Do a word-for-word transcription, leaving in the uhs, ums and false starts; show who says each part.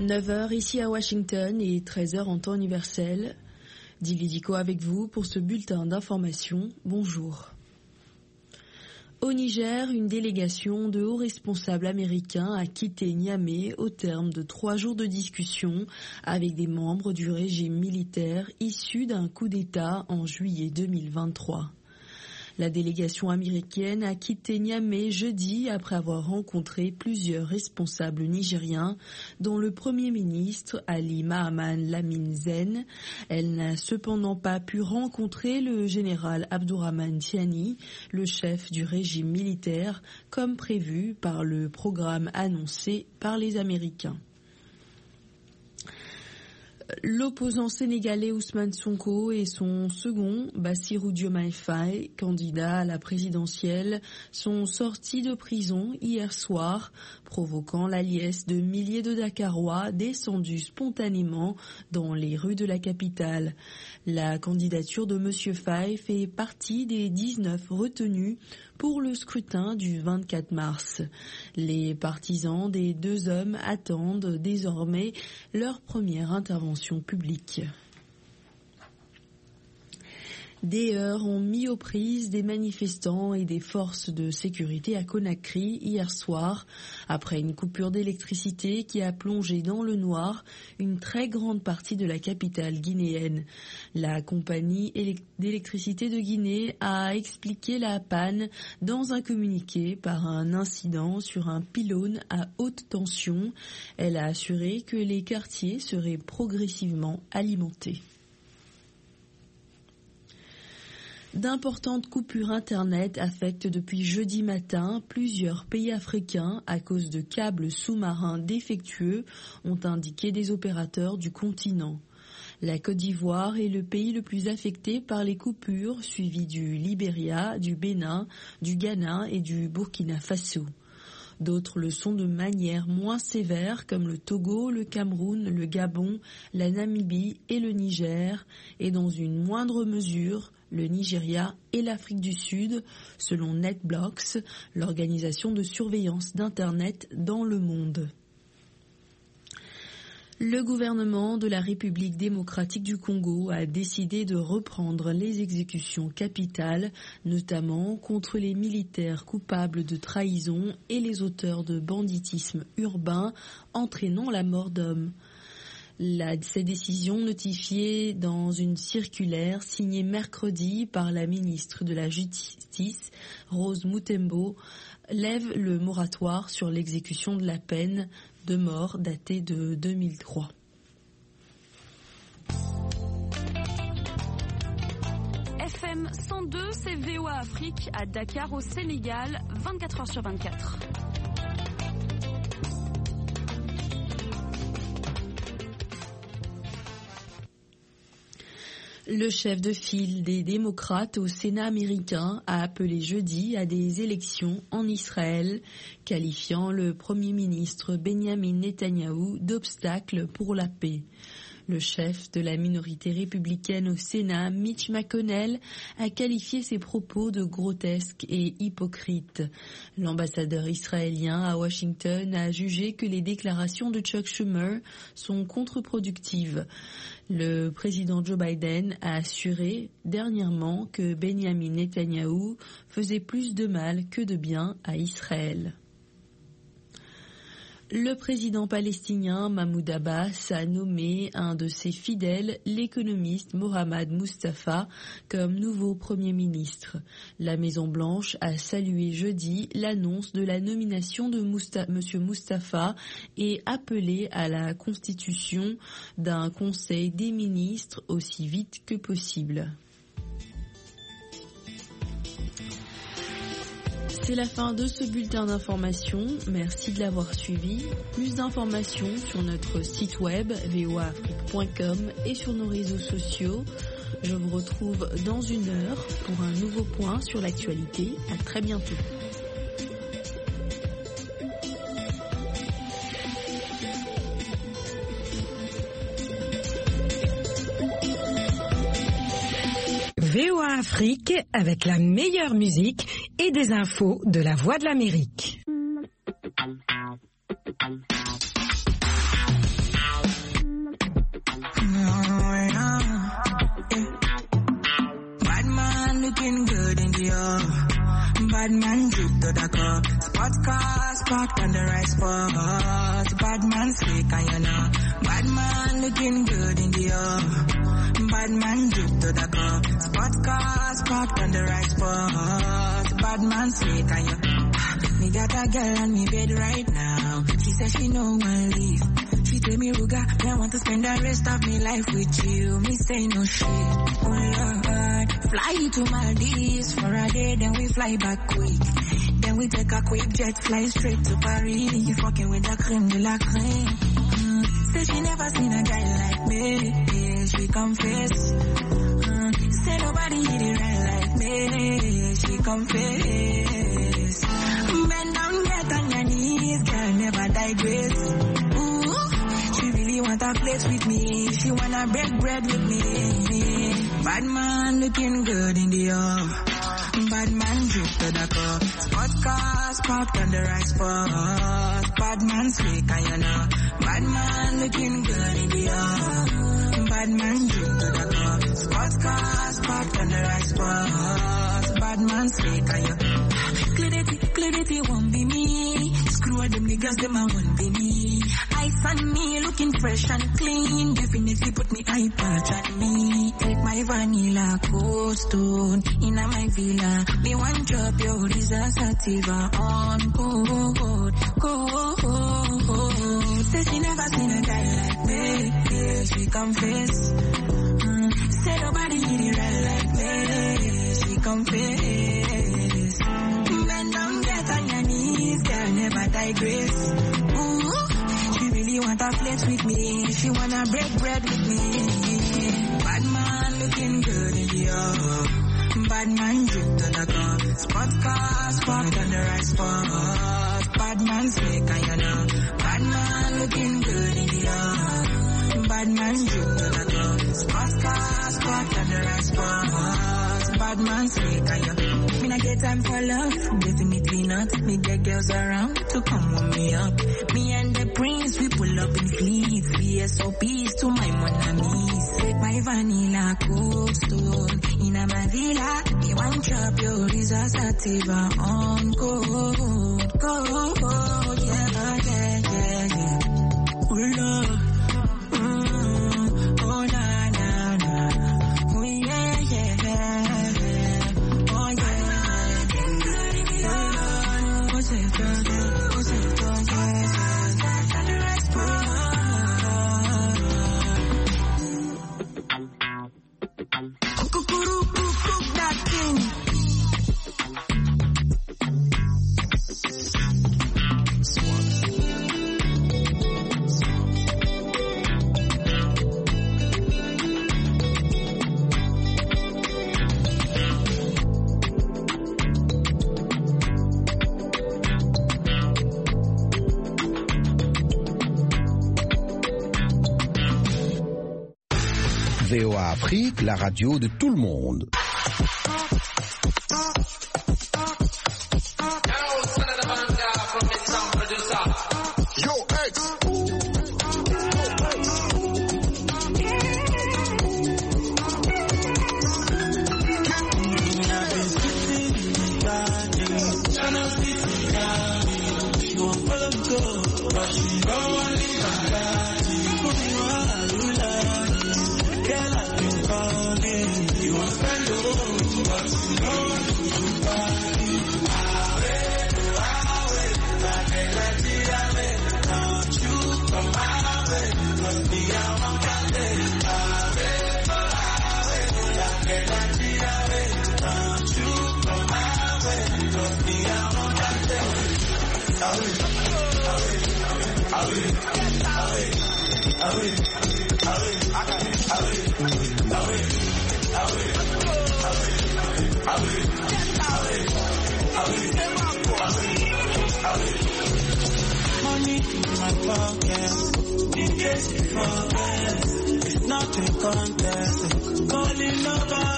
Speaker 1: neuf heures ici à Washington et treize heures en temps universel. Dividico avec vous pour ce bulletin d'information. Bonjour. Au Niger, une délégation de hauts responsables américains a quitté Niamey au terme de trois jours de discussion avec des membres du régime militaire issus d'un coup d'État en juillet deux mille vingt-trois. La délégation américaine a quitté Niamey jeudi après avoir rencontré plusieurs responsables nigériens, dont le Premier ministre Ali Mahaman Lamine Zen. Elle n'a cependant pas pu rencontrer le général Abdourahmane Tiani, le chef du régime militaire, comme prévu par le programme annoncé par les Américains. L'opposant sénégalais Ousmane Sonko et son second, Bassirou Diomaye Faye, candidat à la présidentielle, sont sortis de prison hier soir, provoquant la liesse de milliers de Dakarois descendus spontanément dans les rues de la capitale. La candidature de M. Faye fait partie des dix-neuf retenus pour le scrutin du vingt-quatre mars. Les partisans des deux hommes attendent désormais leur première intervention publique. Des heurts ont mis aux prises des manifestants et des forces de sécurité à Conakry hier soir, après une coupure d'électricité qui a plongé dans le noir une très grande partie de la capitale guinéenne. La compagnie d'électricité de Guinée a expliqué la panne dans un communiqué par un incident sur un pylône à haute tension. Elle a assuré que les quartiers seraient progressivement alimentés. D'importantes coupures Internet affectent depuis jeudi matin plusieurs pays africains à cause de câbles sous-marins défectueux, ont indiqué des opérateurs du continent. La Côte d'Ivoire est le pays le plus affecté par les coupures, suivi du Libéria, du Bénin, du Ghana et du Burkina Faso. D'autres le sont de manière moins sévère, comme le Togo, le Cameroun, le Gabon, la Namibie et le Niger, et dans une moindre mesure, le Nigeria et l'Afrique du Sud, selon NetBlocks, l'organisation de surveillance d'Internet dans le monde. Le gouvernement de la République démocratique du Congo a décidé de reprendre les exécutions capitales, notamment contre les militaires coupables de trahison et les auteurs de banditisme urbain entraînant la mort d'hommes. La, ces décisions notifiées dans une circulaire signée mercredi par la ministre de la Justice, Rose Mutombo, lèvent le moratoire sur l'exécution de la peine de mort datée de deux mille trois.
Speaker 2: F M cent deux, c'est V O A Afrique à Dakar au Sénégal, vingt-quatre heures sur vingt-quatre.
Speaker 1: Le chef de file des démocrates au Sénat américain a appelé jeudi à des élections en Israël, qualifiant le Premier ministre Benjamin Netanyahou d'obstacle pour la paix. Le chef de la minorité républicaine au Sénat, Mitch McConnell, a qualifié ses propos de grotesques et hypocrites. L'ambassadeur israélien à Washington a jugé que les déclarations de Chuck Schumer sont contre-productives. Le président Joe Biden a assuré dernièrement que Benjamin Netanyahou faisait plus de mal que de bien à Israël. Le président palestinien Mahmoud Abbas a nommé un de ses fidèles, l'économiste Mohammad Mustafa, comme nouveau Premier ministre. La Maison-Blanche a salué jeudi l'annonce de la nomination de Musta- M. Mustafa et appelé à la constitution d'un conseil des ministres aussi vite que possible. C'est la fin de ce bulletin d'information. Merci de l'avoir suivi. Plus d'informations sur notre site web v o a afrique point com et sur nos réseaux sociaux. Je vous retrouve dans une heure pour un nouveau point sur l'actualité. À très bientôt.
Speaker 3: V O A Afrique avec la meilleure musique et des infos de la Voix de l'Amérique.
Speaker 4: looking good in the air. Bad man drip to the cup. Spot cars parked on the right spot. Bad man slick and you know. Bad man looking good in the air. Bad man drip to the cup. Spot cars parked on the right spot. Bad man slick and you. Me got a girl on me bed right now. She says she no one leave. She tell me, Ruga, I want to spend the rest of me life with you. Me say no shit. Oh Lord, fly to Maldives for a day, then we fly back quick. Then we take a quick jet, fly straight to Paris. You fucking with the creme de la creme. Mm. Say she never seen a guy like me. Yeah, she confess. Mm. Say nobody hit it right like me. She confess. Bend down, get on your knees, girl, never digress. Ooh, she really want a place with me. She wanna break bread with me. Bad man looking good in the air. Bad man drip to the cup. Spot cars parked on the right spot. Bad man slick and you know. Bad man looking good in the air. Bad man drip to the cup. Spot cars parked on the right spot. Bad man slick and you know. Clarity, clarity won't be me. Screw them niggas, them I won't be me. Ice on me, looking fresh and clean. Definitely put me eye patch on me. Take my vanilla cold stone in my villa. Me one drop your Risa Sativa on cold, cold. Say she never seen a guy like me. Yeah, she confess. Mm. Say nobody hit it right like me. She confess. Bend down, get on your knees, girl, never digress. Ooh, she really want a flex with me. She wanna break bread with me. Bad man looking good in the air. Bad man drip to the cup. Spot cars parked on the right spot. Bad man slick and you know. Bad man looking good in the air. Bad man drip to the cup. Spot cars parked on the right spot. Bad man slick and you know. Me not get time for love, definitely not. Me get girls around to come warm me up. Me and the prince, we pull up in fleets. V S O Ps to my mon amis. Take my vanilla cold stone in my villa. Me one drop your Risa Sativa on cold, cold, yeah, yeah, yeah, yeah. Oh love, mm, oh na na na, oh yeah, yeah, oh yeah.
Speaker 5: V O A Afrique, la radio de tout le monde.
Speaker 6: Money in my pocket, in case you forget, it's not a contest, calling nobody.